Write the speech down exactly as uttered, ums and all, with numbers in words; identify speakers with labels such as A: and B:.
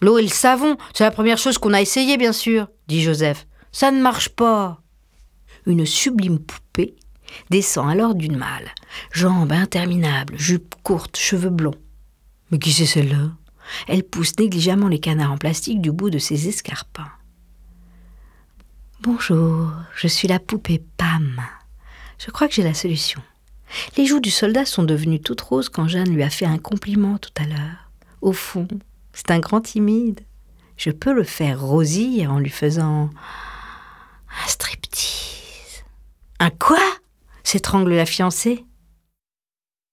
A: L'eau et le savon, c'est la première chose qu'on a essayé, bien sûr, dit Joseph. Ça ne marche pas. Une sublime poupée descend alors d'une malle. Jambes interminables, jupe courte, cheveux blonds. Mais qui c'est celle-là ? Elle pousse négligemment les canards en plastique du bout de ses escarpins. Bonjour, je suis la poupée Pam. Je crois que j'ai la solution. Les joues du soldat sont devenues toutes roses quand Jeanne lui a fait un compliment tout à l'heure. Au fond, c'est un grand timide. Je peux le faire rosir en lui faisant un striptease. Un quoi ? S'étrangle la fiancée.